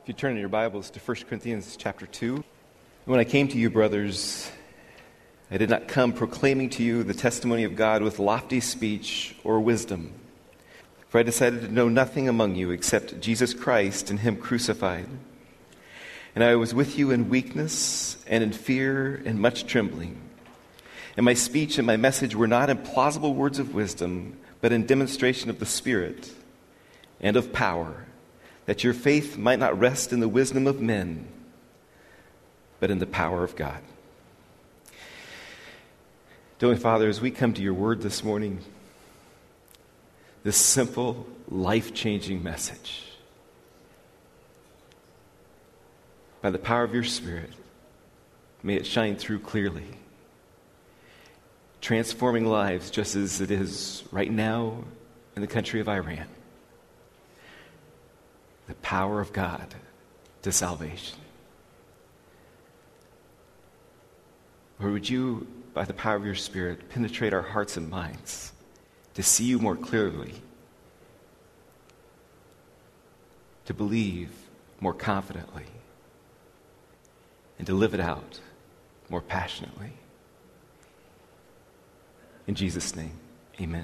you turn in your Bibles to 1 Corinthians chapter 2. When I came to you, brothers, I did not come proclaiming to you the testimony of God with lofty speech or wisdom. For I decided to know nothing among you except Jesus Christ and Him crucified. And I was with you in weakness and in fear and much trembling. And my speech and my message were not in plausible words of wisdom, but in demonstration of the Spirit and of power, that your faith might not rest in the wisdom of men, but in the power of God. Heavenly Father, as we come to your word this morning, this simple, life-changing message, by the power of your Spirit, may it shine through clearly, transforming lives just as it is right now in the country of Iran. The power of God to salvation. Lord, would you, by the power of your Spirit, penetrate our hearts and minds to see you more clearly, to believe more confidently, and to live it out more passionately. In Jesus' name, amen.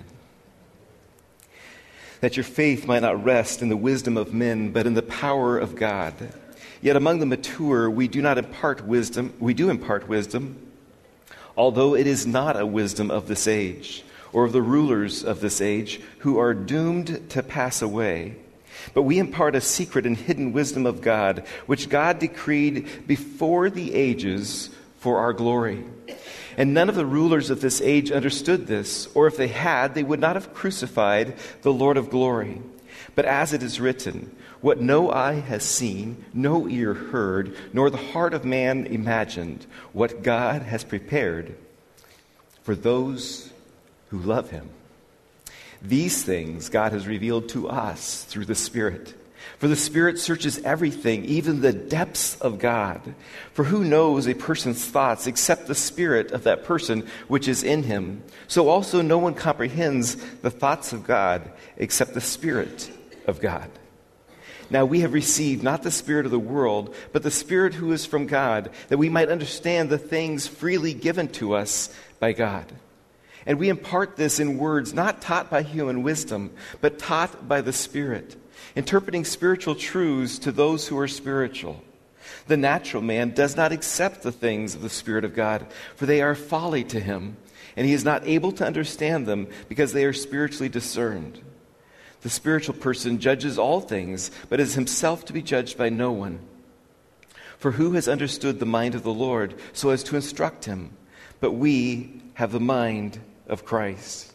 That your faith might not rest in the wisdom of men, but in the power of God. Yet among the mature we do impart wisdom, although it is not a wisdom of this age, or of the rulers of this age, who are doomed to pass away. But we impart a secret and hidden wisdom of God, which God decreed before the ages for our glory. And none of the rulers of this age understood this, or if they had, they would not have crucified the Lord of glory. But as it is written, what no eye has seen, no ear heard, nor the heart of man imagined, what God has prepared for those who love him. These things God has revealed to us through the Spirit. For the Spirit searches everything, even the depths of God. For who knows a person's thoughts except the spirit of that person which is in him? So also no one comprehends the thoughts of God except the Spirit of God. Now we have received not the spirit of the world, but the Spirit who is from God, that we might understand the things freely given to us by God. And we impart this in words not taught by human wisdom, but taught by the Spirit, interpreting spiritual truths to those who are spiritual. The natural man does not accept the things of the Spirit of God, for they are folly to him, and he is not able to understand them because they are spiritually discerned. The spiritual person judges all things, but is himself to be judged by no one. For who has understood the mind of the Lord so as to instruct him? But we have the mind of Christ.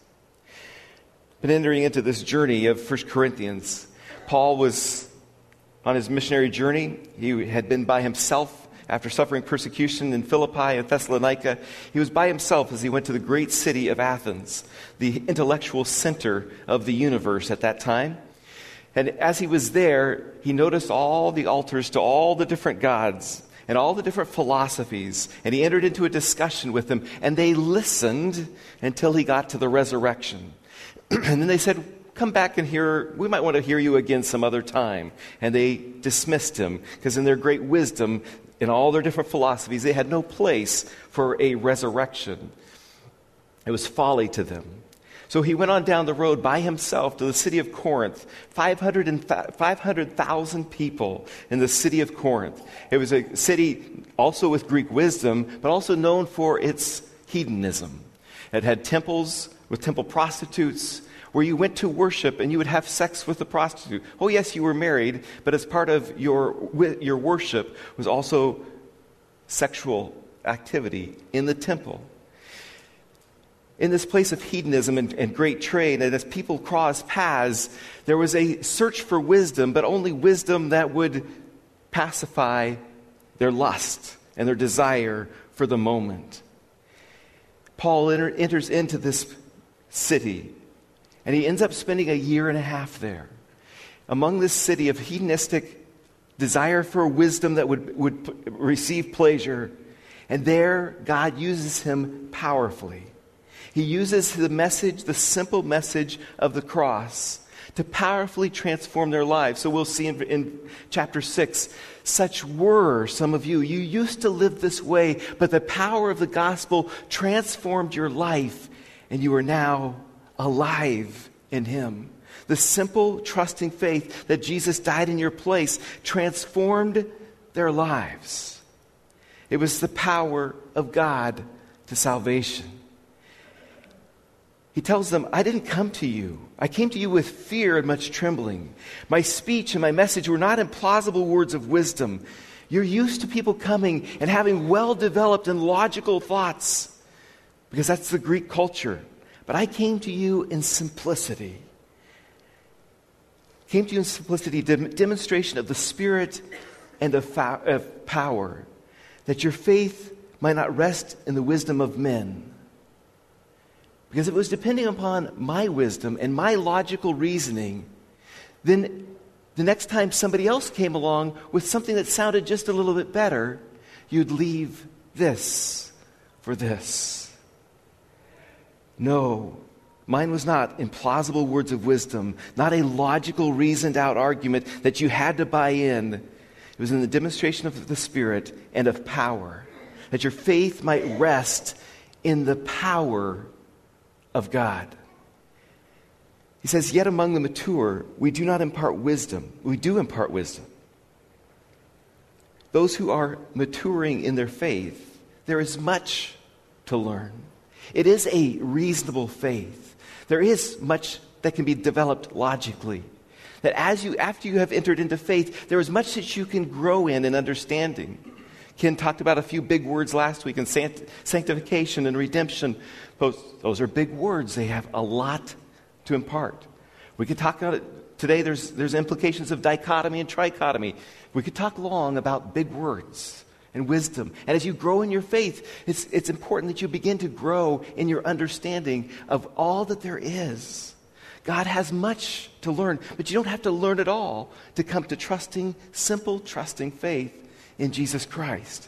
But entering into this journey of 1 Corinthians, Paul was on his missionary journey. He had been by himself after suffering persecution in Philippi and Thessalonica. He was by himself as he went to the great city of Athens, the intellectual center of the universe at that time. And as he was there, he noticed all the altars to all the different gods and all the different philosophies. And he entered into a discussion with them, and they listened until he got to the resurrection. And then they said, come back and we might want to hear you again some other time. And they dismissed him because in their great wisdom, in all their different philosophies, they had no place for a resurrection. It was folly to them. So he went on down the road by himself to the city of Corinth, 500,000 people in the city of Corinth. It was a city also with Greek wisdom, but also known for its hedonism. It had temples with temple prostitutes, where you went to worship and you would have sex with the prostitute. Oh, yes, you were married, but as part of your worship was also sexual activity in the temple. In this place of hedonism and great trade, and as people crossed paths, there was a search for wisdom, but only wisdom that would pacify their lust and their desire for the moment. Paul enters into this city, and he ends up spending a year and a half there. Among this city of hedonistic desire for wisdom that would receive pleasure. And there, God uses him powerfully. He uses the message, the simple message of the cross, to powerfully transform their lives. So we'll see in chapter 6, such were some of you. You used to live this way, but the power of the gospel transformed your life, and you are now alive in him. The simple, trusting faith that Jesus died in your place transformed their lives. It was the power of God to salvation. He tells them, I didn't come to you. I came to you with fear and much trembling. My speech and my message were not implausible words of wisdom. You're used to people coming and having well-developed and logical thoughts, because that's the Greek culture. But I came to you in simplicity. Came to you in simplicity, demonstration of the Spirit and of power, that your faith might not rest in the wisdom of men. Because if it was depending upon my wisdom and my logical reasoning, then the next time somebody else came along with something that sounded just a little bit better, you'd leave this for this. No, mine was not implausible words of wisdom, not a logical, reasoned out argument that you had to buy in. It was in the demonstration of the Spirit and of power, that your faith might rest in the power of God. He says, yet among the mature, we do not impart wisdom. We do impart wisdom. Those who are maturing in their faith, there is much to learn. It is a reasonable faith. There is much that can be developed logically. That after you have entered into faith, there is much that you can grow in understanding. Ken talked about a few big words last week, and sanctification and redemption. Those are big words. They have a lot to impart. We could talk about it today. There's implications of dichotomy and trichotomy. We could talk long about big words and wisdom. And as you grow in your faith, it's important that you begin to grow in your understanding of all that there is. God has much to learn, but you don't have to learn it all to come to simple trusting faith in Jesus Christ.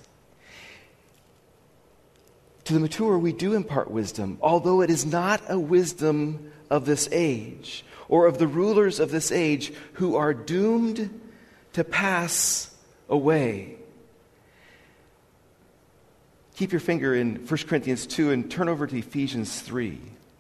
To the mature, we do impart wisdom, although it is not a wisdom of this age or of the rulers of this age who are doomed to pass away. Keep your finger in 1 Corinthians 2 and turn over to Ephesians 4.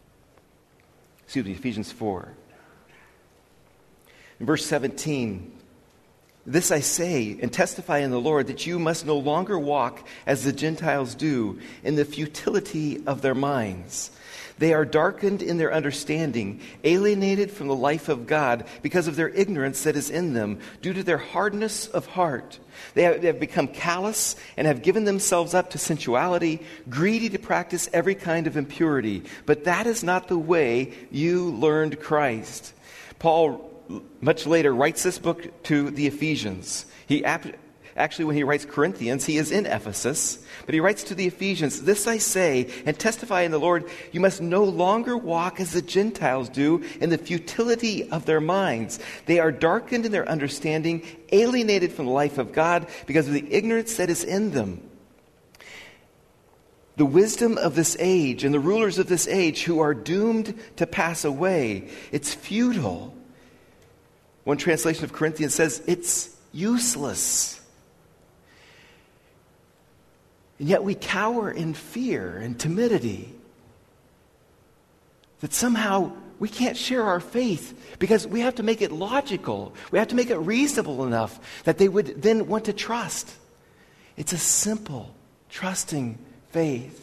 In verse 17, this I say and testify in the Lord, that you must no longer walk as the Gentiles do in the futility of their minds. They are darkened in their understanding, alienated from the life of God because of their ignorance that is in them, due to their hardness of heart. They have become callous and have given themselves up to sensuality, greedy to practice every kind of impurity. But that is not the way you learned Christ. Paul much later writes this book to the Ephesians. Actually, when he writes Corinthians, he is in Ephesus, but he writes to the Ephesians, this I say and testify in the Lord, you must no longer walk as the Gentiles do in the futility of their minds. They are darkened in their understanding, alienated from the life of God because of the ignorance that is in them. The wisdom of this age and the rulers of this age who are doomed to pass away, it's futile. One translation of Corinthians says it's useless. And yet we cower in fear and timidity that somehow we can't share our faith because we have to make it logical. We have to make it reasonable enough that they would then want to trust. It's a simple, trusting faith.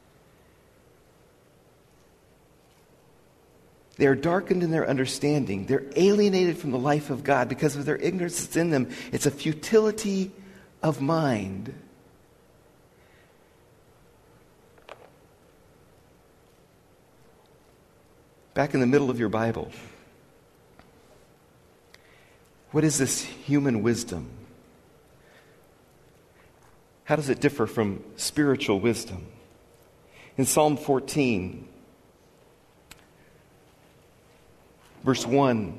They are darkened in their understanding. They're alienated from the life of God because of their ignorance that's in them. It's a futility of mind. Back in the middle of your Bible, what is this human wisdom? How does it differ from spiritual wisdom? In Psalm 14, verse 1,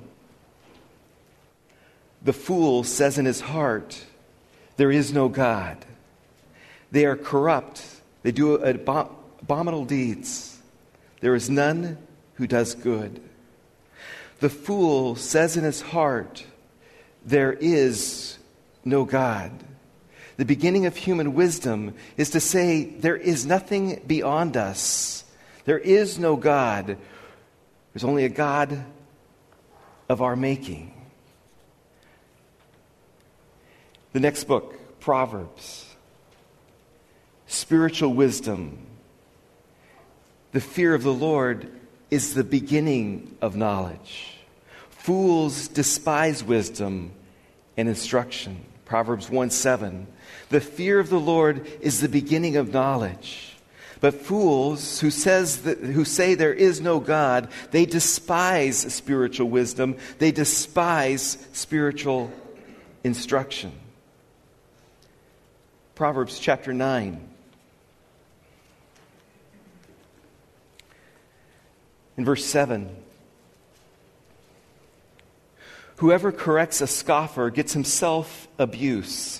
the fool says in his heart, there is no God. They are corrupt. They do abominable deeds. There is none who does good. The fool says in his heart, there is no God. The beginning of human wisdom is to say there is nothing beyond us. There is no God. There's only a God of our making. The next book, Proverbs. Spiritual wisdom. The fear of the Lord is the beginning of knowledge. Fools despise wisdom and instruction. Proverbs 1:7. The fear of the Lord is the beginning of knowledge. But fools who say there is no God, they despise spiritual wisdom. They despise spiritual instruction. Proverbs chapter 9. In verse 7. Whoever corrects a scoffer gets himself abuse.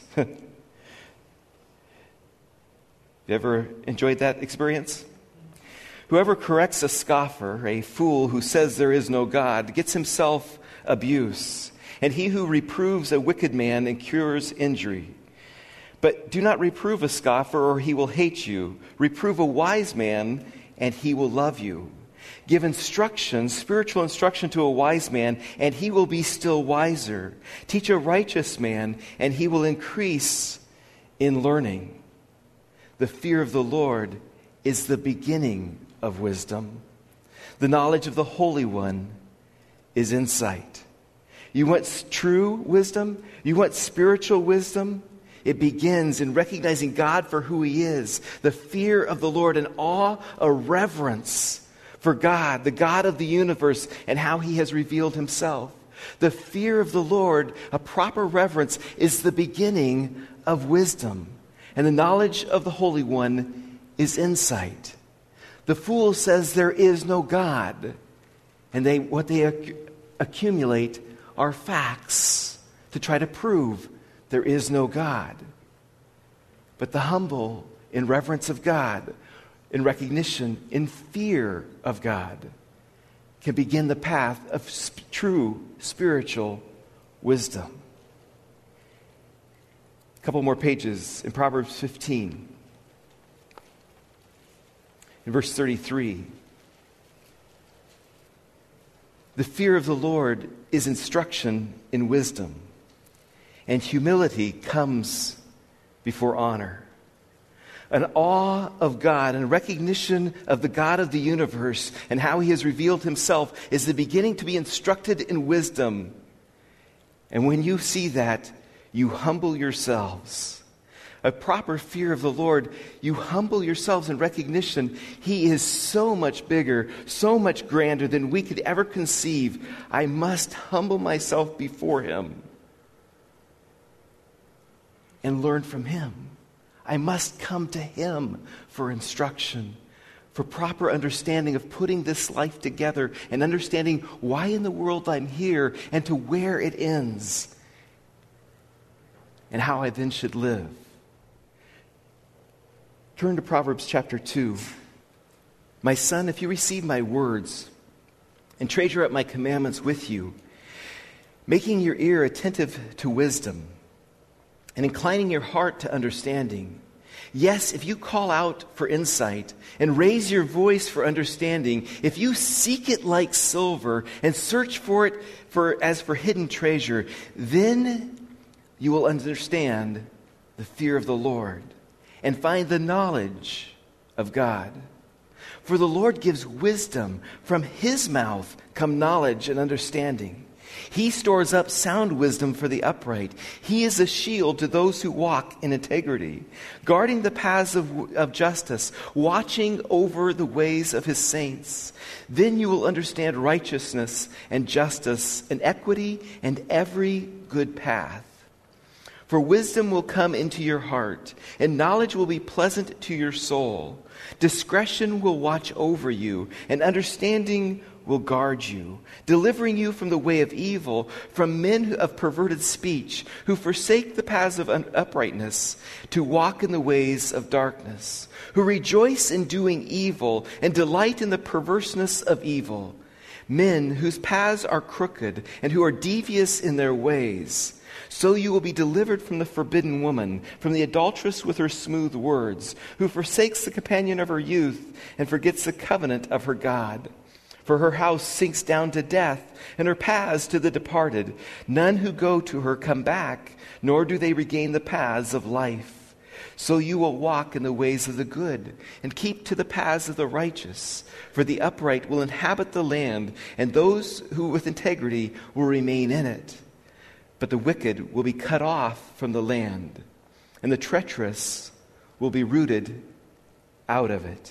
You ever enjoyed that experience? Whoever corrects a scoffer, a fool who says there is no God, gets himself abuse. And he who reproves a wicked man incurs injury. But do not reprove a scoffer, or he will hate you. Reprove a wise man, and he will love you. Give instruction, spiritual instruction to a wise man, and he will be still wiser. Teach a righteous man, and he will increase in learning. The fear of the Lord is the beginning of wisdom. The knowledge of the Holy One is insight. You want true wisdom? You want spiritual wisdom? It begins in recognizing God for who He is. The fear of the Lord, an awe, a reverence for God, the God of the universe, and how He has revealed Himself. The fear of the Lord, a proper reverence, is the beginning of wisdom. And the knowledge of the Holy One is insight. The fool says there is no God. And what they accumulate are facts to try to prove there is no God. But the humble, in reverence of God, in recognition, in fear of God, can begin the path of true spiritual wisdom. A couple more pages in Proverbs 15. In verse 33. The fear of the Lord is instruction in wisdom, and humility comes before honor. An awe of God and recognition of the God of the universe and how He has revealed Himself is the beginning to be instructed in wisdom. And when you see that, you humble yourselves. A proper fear of the Lord, you humble yourselves in recognition He is so much bigger, so much grander than we could ever conceive. I must humble myself before Him and learn from Him. I must come to Him for instruction, for proper understanding of putting this life together and understanding why in the world I'm here and to where it ends and how I then should live. Turn to Proverbs chapter 2. My son, if you receive my words and treasure up my commandments with you, making your ear attentive to wisdom and inclining your heart to understanding. Yes, if you call out for insight and raise your voice for understanding, if you seek it like silver and search for it as for hidden treasure, then you will understand the fear of the Lord and find the knowledge of God. For the Lord gives wisdom. From His mouth come knowledge and understanding. He stores up sound wisdom for the upright. He is a shield to those who walk in integrity, guarding the paths of justice, watching over the ways of His saints. Then you will understand righteousness and justice and equity and every good path. For wisdom will come into your heart, and knowledge will be pleasant to your soul. Discretion will watch over you, and understanding will guard you, delivering you from the way of evil, from men of perverted speech, who forsake the paths of uprightness, to walk in the ways of darkness, who rejoice in doing evil and delight in the perverseness of evil. men whose paths are crooked and who are devious in their ways. So you will be delivered from the forbidden woman, from the adulteress with her smooth words, who forsakes the companion of her youth and forgets the covenant of her God. For her house sinks down to death, and her paths to the departed. None who go to her come back, nor do they regain the paths of life. So you will walk in the ways of the good, and keep to the paths of the righteous. For the upright will inhabit the land, and those who with integrity will remain in it. But the wicked will be cut off from the land, and the treacherous will be rooted out of it.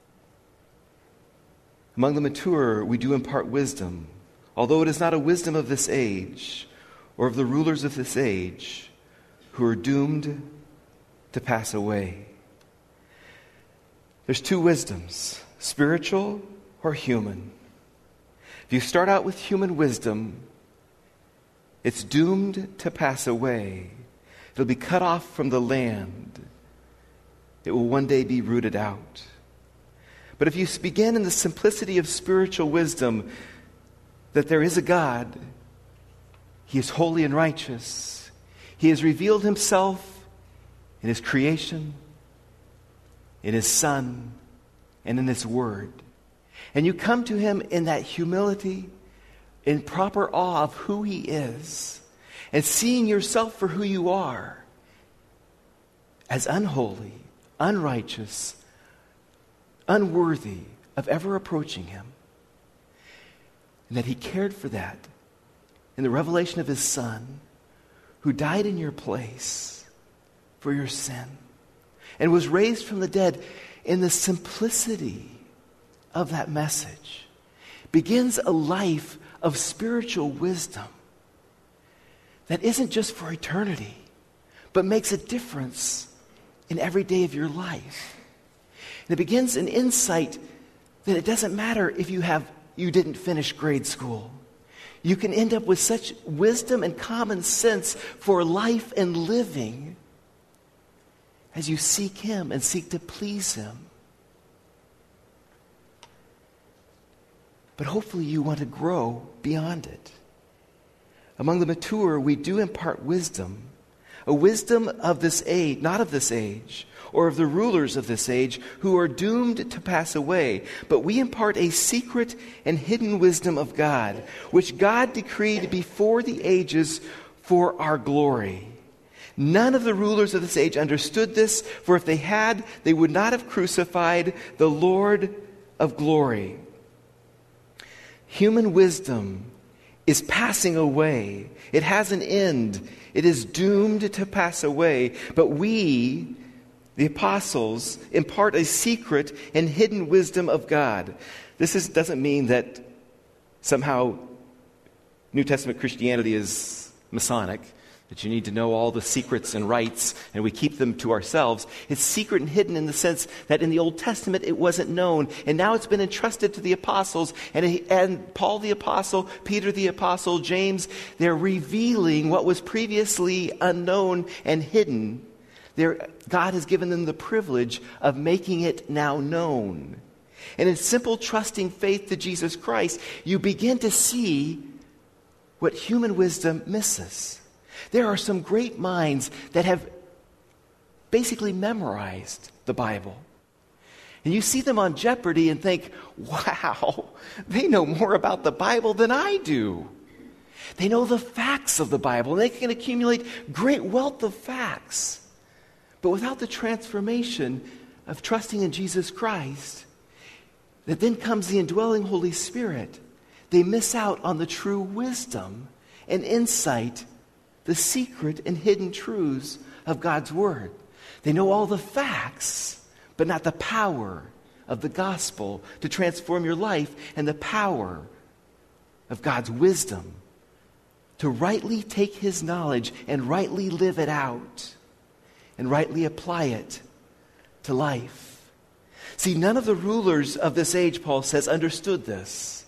Among the mature, we do impart wisdom, although it is not a wisdom of this age or of the rulers of this age who are doomed to pass away. There's two wisdoms, spiritual or human. If you start out with human wisdom, it's doomed to pass away. It'll be cut off from the land. It will one day be rooted out. But if you begin in the simplicity of spiritual wisdom, that there is a God, He is holy and righteous. He has revealed Himself in His creation, in His Son, and in His Word. And you come to Him in that humility, in proper awe of who He is, and seeing yourself for who you are, as unholy, unrighteous, unworthy of ever approaching Him. And that He cared for that in the revelation of His Son, who died in your place for your sin and was raised from the dead. In the simplicity of that message begins a life of spiritual wisdom that isn't just for eternity, but makes a difference in every day of your life. And it begins an insight that it doesn't matter if you didn't finish grade school. You can end up with such wisdom and common sense for life and living as you seek Him and seek to please Him. But hopefully you want to grow beyond it. Among the mature, we do impart wisdom, a wisdom of this age, not of this age, or of the rulers of this age who are doomed to pass away. But we impart a secret and hidden wisdom of God, which God decreed before the ages for our glory. None of the rulers of this age understood this, for if they had, they would not have crucified the Lord of glory. Human wisdom is passing away. It has an end. It is doomed to pass away. But we, the apostles, impart a secret and hidden wisdom of God. This doesn't mean that somehow New Testament Christianity is Masonic, that you need to know all the secrets and rites and we keep them to ourselves. It's secret and hidden in the sense that in the Old Testament it wasn't known, and now it's been entrusted to the apostles, and Paul the apostle, Peter the apostle, James, they're revealing what was previously unknown and hidden. God has given them the privilege of making it now known. And in simple trusting faith to Jesus Christ, you begin to see what human wisdom misses. There are some great minds that have basically memorized the Bible. And you see them on Jeopardy and think, wow, they know more about the Bible than I do. They know the facts of the Bible, and they can accumulate great wealth of facts. But without the transformation of trusting in Jesus Christ, that then comes the indwelling Holy Spirit, they miss out on the true wisdom and insight, the secret and hidden truths of God's Word. They know all the facts, but not the power of the gospel to transform your life, and the power of God's wisdom to rightly take His knowledge and rightly live it out and rightly apply it to life. See, none of the rulers of this age, Paul says, understood this.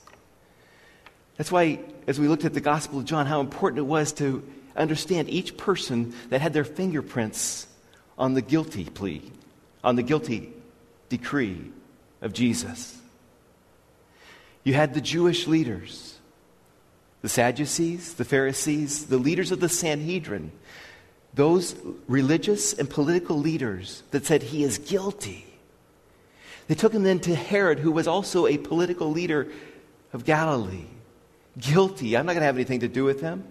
That's why, as we looked at the Gospel of John, how important it was to understand each person that had their fingerprints on the guilty plea, on the guilty decree of Jesus. You had the Jewish leaders, the Sadducees, the Pharisees, the leaders of the Sanhedrin, those religious and political leaders that said he is guilty. They took him then to Herod, who was also a political leader of Galilee. Guilty. I'm not going to have anything to do with him.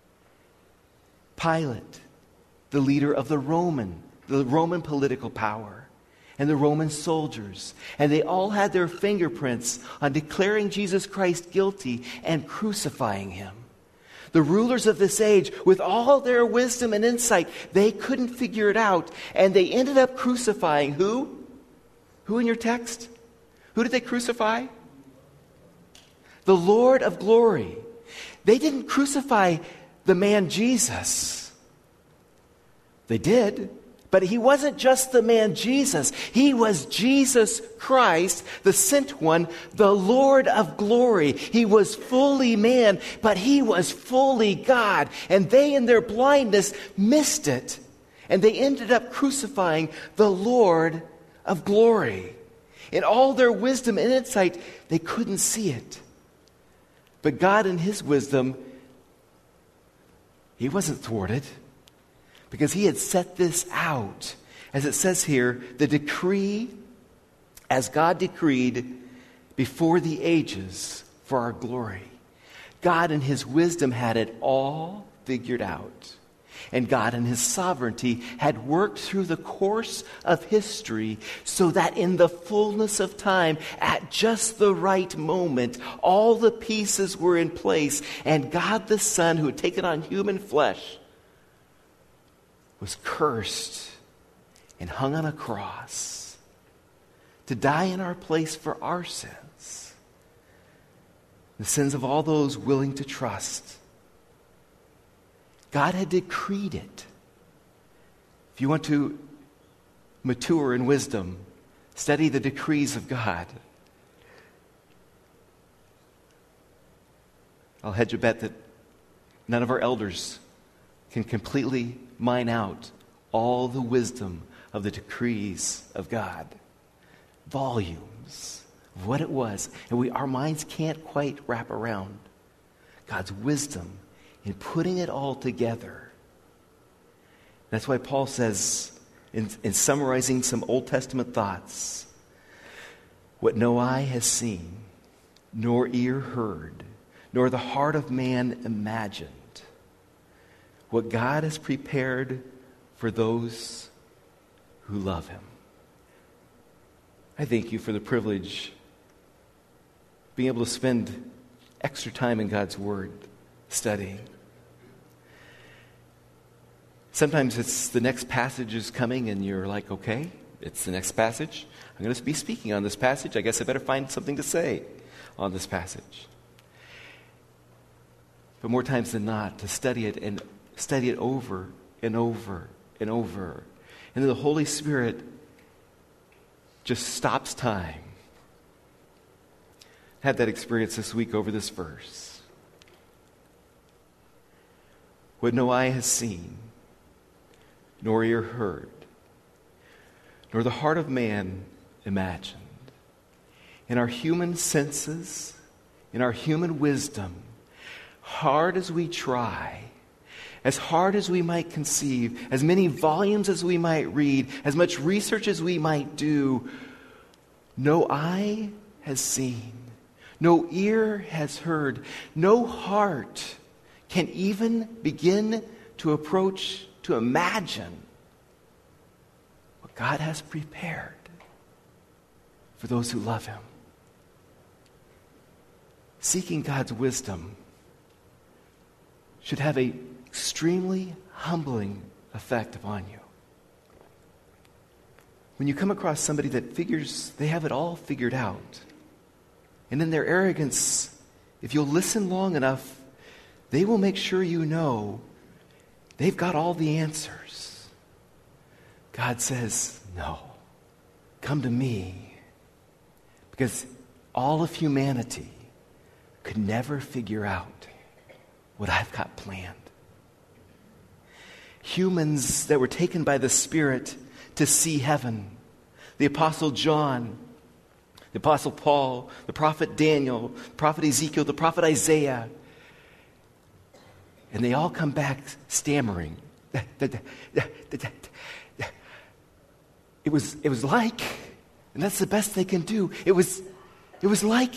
Pilate, the leader of the Roman political power, and the Roman soldiers. And they all had their fingerprints on declaring Jesus Christ guilty and crucifying him. The rulers of this age, with all their wisdom and insight, they couldn't figure it out. And they ended up crucifying who? Who in your text? Who did they crucify? The Lord of glory. They didn't crucify the man Jesus. They did. But he wasn't just the man Jesus. He was Jesus Christ, the sent one, the Lord of glory. He was fully man, but he was fully God. And they, in their blindness, missed it. And they ended up crucifying the Lord of glory. In all their wisdom and insight, they couldn't see it. But God, in his wisdom, he wasn't thwarted, because he had set this out. As it says here, the decree, as God decreed before the ages for our glory. God in his wisdom had it all figured out. And God in his sovereignty had worked through the course of history so that in the fullness of time, at just the right moment, all the pieces were in place. And God the Son, who had taken on human flesh, was cursed and hung on a cross to die in our place for our sins, the sins of all those willing to trust. God had decreed it. If you want to mature in wisdom, study the decrees of God. I'll hedge a bet that none of our elders can completely mine out all the wisdom of the decrees of God. Volumes of what it was. And our minds can't quite wrap around God's wisdom in putting it all together. That's why Paul says, in summarizing some Old Testament thoughts, what no eye has seen, nor ear heard, nor the heart of man imagined, what God has prepared for those who love him. I thank you for the privilege of being able to spend extra time in God's Word, studying. Sometimes it's the next passage is coming and you're like, okay, it's the next passage. I'm going to be speaking on this passage. I guess I better find something to say on this passage. But more times than not, to study it and study it over and over and over. And then the Holy Spirit just stops time. I had that experience this week over this verse. What no eye has seen, nor ear heard, nor the heart of man imagined. In our human senses, in our human wisdom, hard as we try, as hard as we might conceive, as many volumes as we might read, as much research as we might do, no eye has seen, no ear has heard, no heart can even begin to approach, to imagine what God has prepared for those who love him. Seeking God's wisdom should have an extremely humbling effect upon you. When you come across somebody that figures they have it all figured out, and in their arrogance, if you'll listen long enough, they will make sure you know they've got all the answers. God says, no, come to me. Because all of humanity could never figure out what I've got planned. Humans that were taken by the Spirit to see heaven. The Apostle John, The Apostle Paul, the prophet Daniel, the prophet Ezekiel, the prophet Isaiah. And they all come back stammering. It was like, and that's the best they can do. It was like,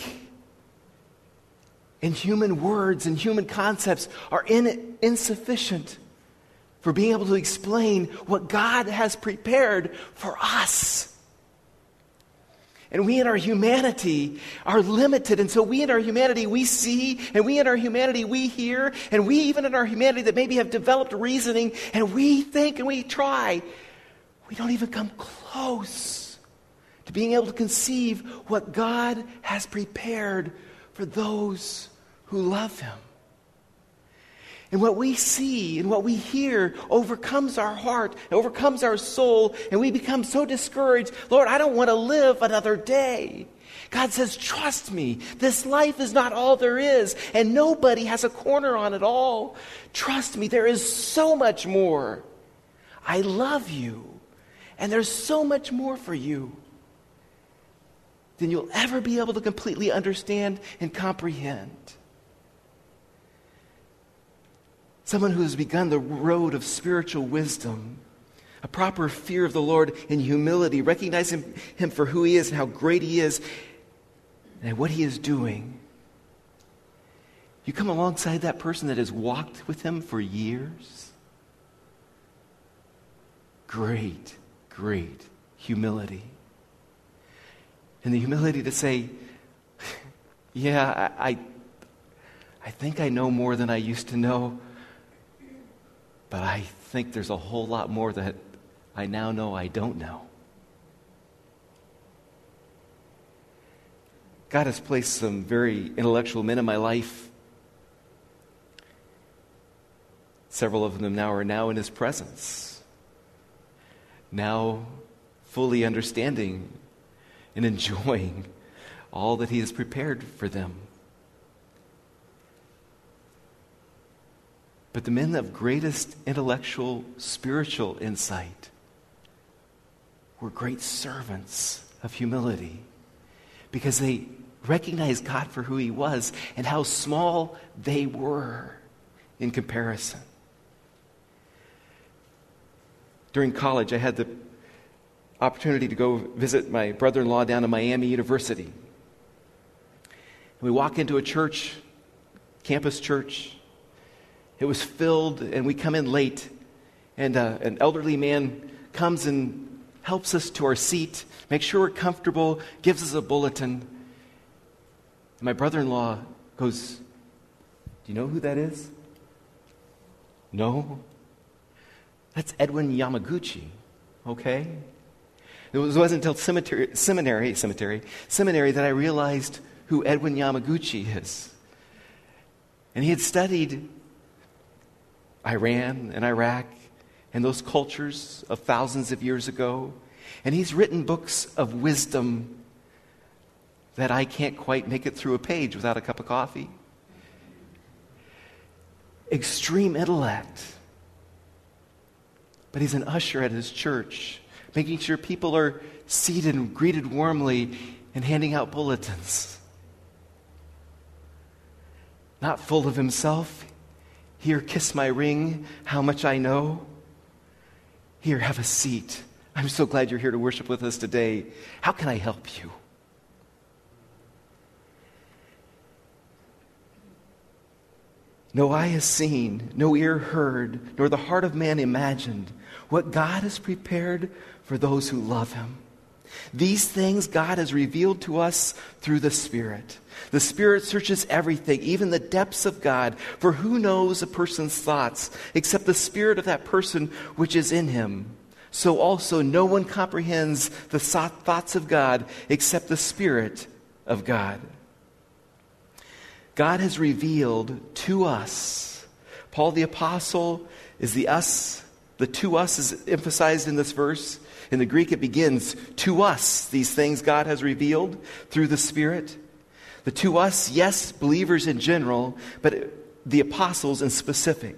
and human words and human concepts are insufficient for being able to explain what God has prepared for us. And we in our humanity are limited. And so we in our humanity we see, and we in our humanity we hear, and we even in our humanity that maybe have developed reasoning, and we think and we try. We don't even come close to being able to conceive what God has prepared for those who love Him. And what we see and what we hear overcomes our heart, overcomes our soul, and we become so discouraged. Lord, I don't want to live another day. God says, trust me, this life is not all there is, and nobody has a corner on it all. Trust me, there is so much more. I love you, and there's so much more for you than you'll ever be able to completely understand and comprehend. Someone who has begun the road of spiritual wisdom, a proper fear of the Lord in humility, recognizing Him for who He is and how great He is and what He is doing. You come alongside that person that has walked with Him for years. Great, great humility. And the humility to say, yeah, I think I know more than I used to know. But I think there's a whole lot more that I now know I don't know. God has placed some very intellectual men in my life. Several of them now are in His presence. Now fully understanding and enjoying all that He has prepared for them. But the men of greatest intellectual, spiritual insight were great servants of humility because they recognized God for who He was and how small they were in comparison. During college, I had the opportunity to go visit my brother-in-law down at Miami University. And we walk into a church, campus church. It was filled, and we come in late, and an elderly man comes and helps us to our seat, makes sure we're comfortable, gives us a bulletin. And my brother-in-law goes, "Do you know who that is?" "No." "That's Edwin Yamaguchi." "Okay." It wasn't until seminary that I realized who Edwin Yamaguchi is. And he had studied Iran and Iraq and those cultures of thousands of years ago. And he's written books of wisdom that I can't quite make it through a page without a cup of coffee. Extreme intellect. But he's an usher at his church, making sure people are seated and greeted warmly and handing out bulletins. Not full of himself. "Here, kiss my ring, how much I know. Here, have a seat. I'm so glad you're here to worship with us today. How can I help you?" No eye has seen, no ear heard, nor the heart of man imagined what God has prepared for those who love Him. These things God has revealed to us through the Spirit. The Spirit searches everything, even the depths of God. For who knows a person's thoughts except the spirit of that person which is in him? So also no one comprehends the thoughts of God except the Spirit of God. God has revealed to us. Paul the Apostle is the us. The to us is emphasized in this verse. In the Greek, it begins, to us, these things God has revealed through the Spirit. The to us, yes, believers in general, but the apostles in specific.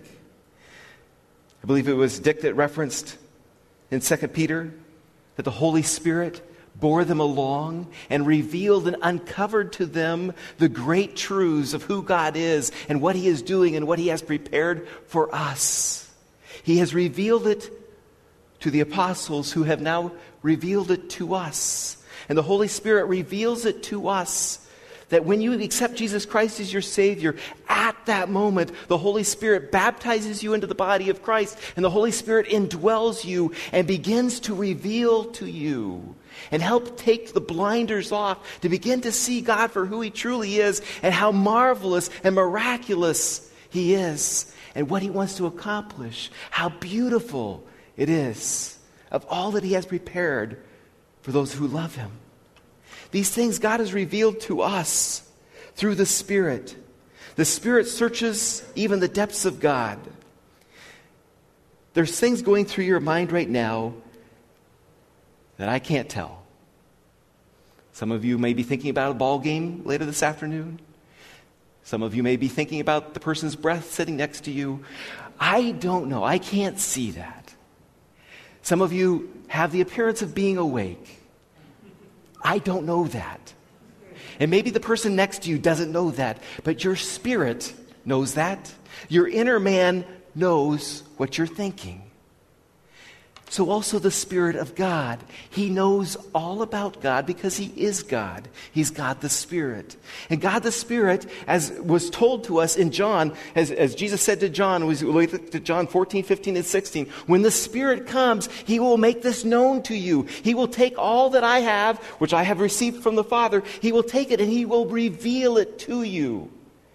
I believe it was Dick that referenced in 2 Peter that the Holy Spirit bore them along, and revealed and uncovered to them the great truths of who God is and what He is doing and what He has prepared for us. He has revealed it to the apostles, who have now revealed it to us. And the Holy Spirit reveals it to us, that when you accept Jesus Christ as your Savior, at that moment, the Holy Spirit baptizes you into the body of Christ, and the Holy Spirit indwells you and begins to reveal to you and help take the blinders off to begin to see God for who He truly is and how marvelous and miraculous He is and what He wants to accomplish, how beautiful it is of all that He has prepared for those who love Him. These things God has revealed to us through the Spirit. The Spirit searches even the depths of God. There's things going through your mind right now that I can't tell. Some of you may be thinking about a ball game later this afternoon. Some of you may be thinking about the person's breath sitting next to you. I don't know. I can't see that. Some of you have the appearance of being awake. I don't know that. And maybe the person next to you doesn't know that, but your spirit knows that. Your inner man knows what you're thinking. So also the Spirit of God. He knows all about God because He is God. He's God the Spirit. And God the Spirit, as was told to us in John, as Jesus said to John, we look at John 14, 15, and 16, when the Spirit comes, He will make this known to you. He will take all that I have, which I have received from the Father, He will take it and He will reveal it to you.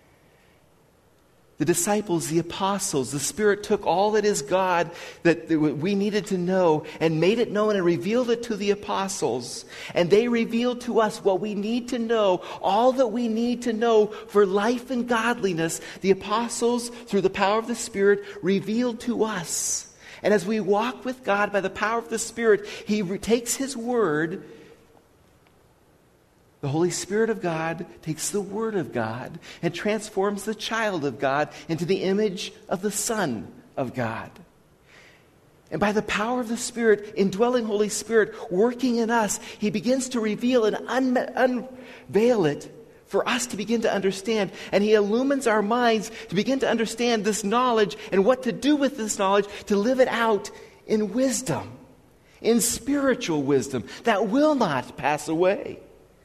The disciples, the apostles, the Spirit took all that is God that we needed to know and made it known and revealed it to the apostles. And they revealed to us what we need to know, all that we need to know for life and godliness. The apostles, through the power of the Spirit, revealed to us. And as we walk with God by the power of the Spirit, He takes His Word. The Holy Spirit of God takes the Word of God and transforms the child of God into the image of the Son of God. And by the power of the Spirit, indwelling Holy Spirit, working in us, He begins to reveal and unveil it for us to begin to understand. And He illumines our minds to begin to understand this knowledge and what to do with this knowledge, to live it out in wisdom, in spiritual wisdom that will not pass away.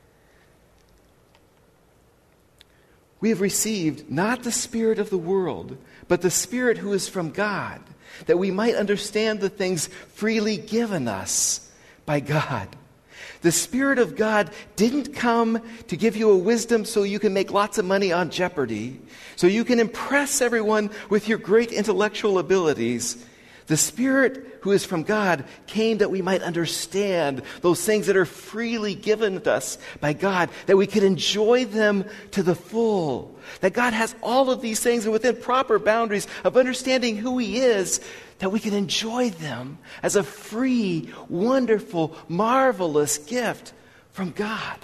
We have received not the spirit of the world, but the Spirit who is from God, that we might understand the things freely given us by God. The Spirit of God didn't come to give you a wisdom so you can make lots of money on Jeopardy, so you can impress everyone with your great intellectual abilities. The Spirit who is from God came that we might understand those things that are freely given to us by God, that we could enjoy them to the full. That God has all of these things, and within proper boundaries of understanding who He is, that we can enjoy them as a free, wonderful, marvelous gift from God.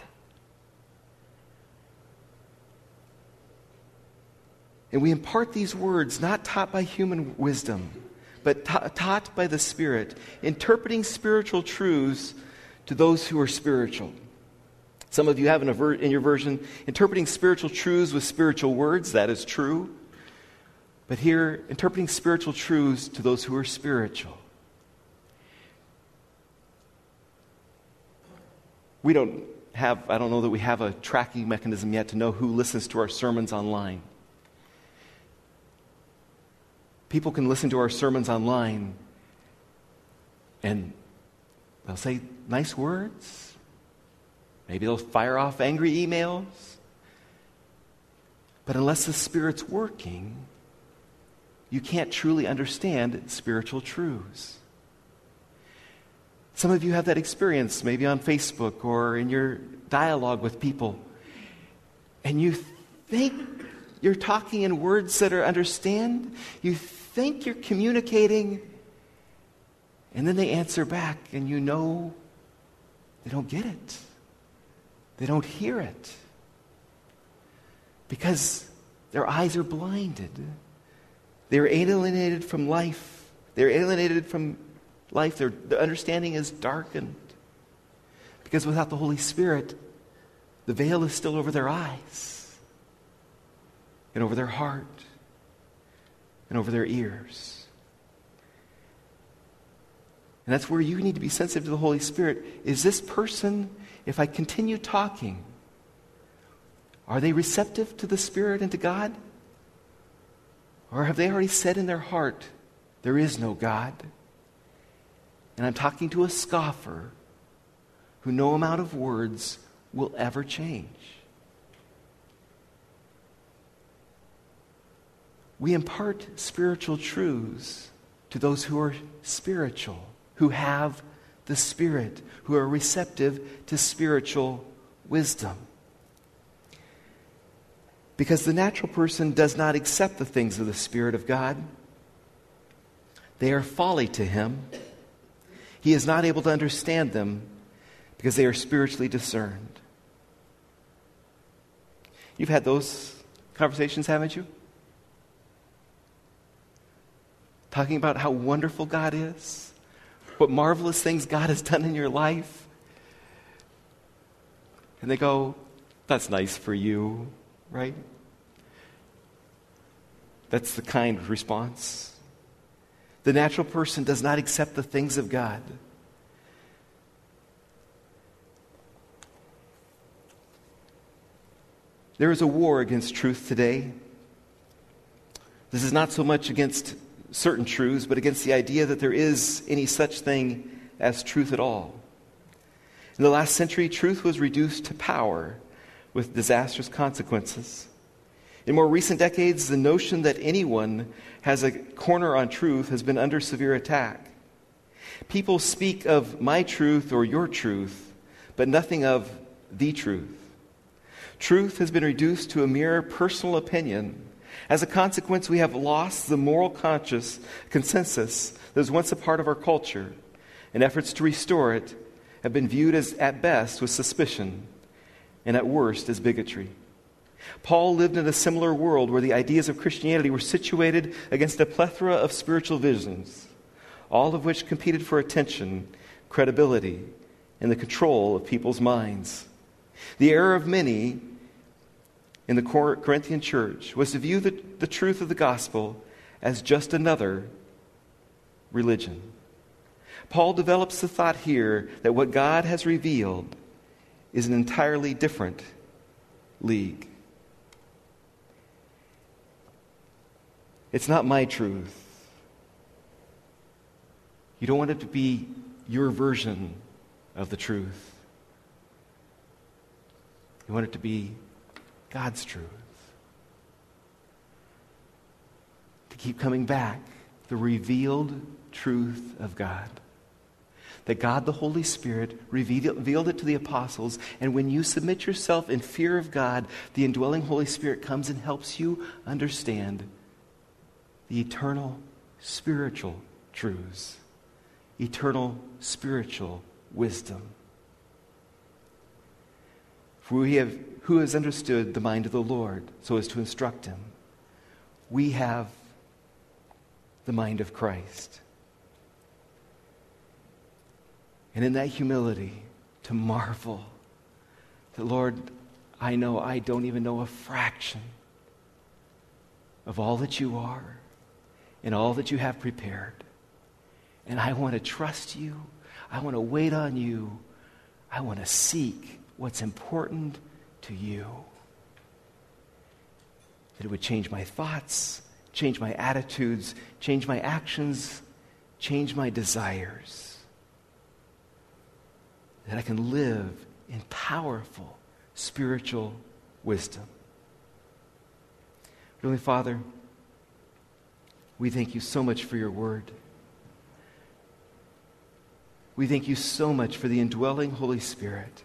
And we impart these words not taught by human wisdom, but taught by the Spirit, interpreting spiritual truths to those who are spiritual. Some of you have in your version, interpreting spiritual truths with spiritual words. That is true. But here, interpreting spiritual truths to those who are spiritual. I don't know that we have a tracking mechanism yet to know who listens to our sermons online. People can listen to our sermons online and they'll say nice words. Maybe they'll fire off angry emails. But unless the Spirit's working, you can't truly understand spiritual truths. Some of you have that experience, maybe on Facebook or in your dialogue with people. And you think you're talking in words that are understand. You think you're communicating, and then they answer back, and you know they don't get it. They don't hear it. Because their eyes are blinded. They're alienated from life. They're alienated from life. Their understanding is darkened. Because without the Holy Spirit, the veil is still over their eyes and over their heart and over their ears. And that's where you need to be sensitive to the Holy Spirit. Is this person, if I continue talking, are they receptive to the Spirit and to God? Or have they already said in their heart, there is no God? And I'm talking to a scoffer who no amount of words will ever change. We impart spiritual truths to those who are spiritual, who have the Spirit, who are receptive to spiritual wisdom. Because the natural person does not accept the things of the Spirit of God. They are folly to him. He is not able to understand them because they are spiritually discerned. You've had those conversations, haven't you? Talking about how wonderful God is, what marvelous things God has done in your life. And they go, that's nice for you, right? That's the kind response. The natural person does not accept the things of God. There is a war against truth today. This is not so much against certain truths, but against the idea that there is any such thing as truth at all. In the last century, truth was reduced to power with disastrous consequences. In more recent decades, the notion that anyone has a corner on truth has been under severe attack. People speak of my truth or your truth, but nothing of the truth. Truth has been reduced to a mere personal opinion. As a consequence, we have lost the moral consensus that was once a part of our culture, and efforts to restore it have been viewed as, at best, with suspicion, and at worst, as bigotry. Paul lived in a similar world where the ideas of Christianity were situated against a plethora of spiritual visions, all of which competed for attention, credibility, and the control of people's minds. The error of many in the Corinthian church was to view the truth of the gospel as just another religion. Paul develops the thought here that what God has revealed is an entirely different league. It's not my truth. You don't want it to be your version of the truth. You want it to be God's truth. To keep coming back, the revealed truth of God. That God the Holy Spirit revealed it to the apostles, and when you submit yourself in fear of God, the indwelling Holy Spirit comes and helps you understand the eternal spiritual truths, eternal spiritual wisdom. For who has understood the mind of the Lord so as to instruct him? We have the mind of Christ. And in that humility, to marvel that, Lord, I know I don't even know a fraction of all that you are and all that you have prepared. And I want to trust you. I want to wait on you. I want to seek what's important to you. That it would change my thoughts, change my attitudes, change my actions, change my desires. That I can live in powerful spiritual wisdom. Heavenly Father, we thank you so much for your word. We thank you so much for the indwelling Holy Spirit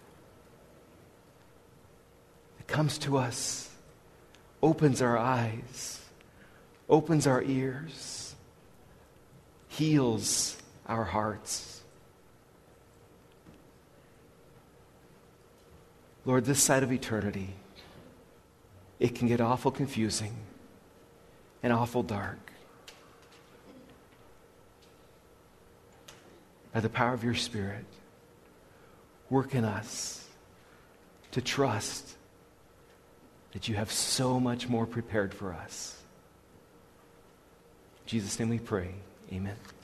that comes to us, opens our eyes, opens our ears, heals our hearts. Lord, this side of eternity, it can get awful confusing and awful dark. By the power of your Spirit, Work in us to trust that you have so much more prepared for us. In Jesus' name we pray. Amen.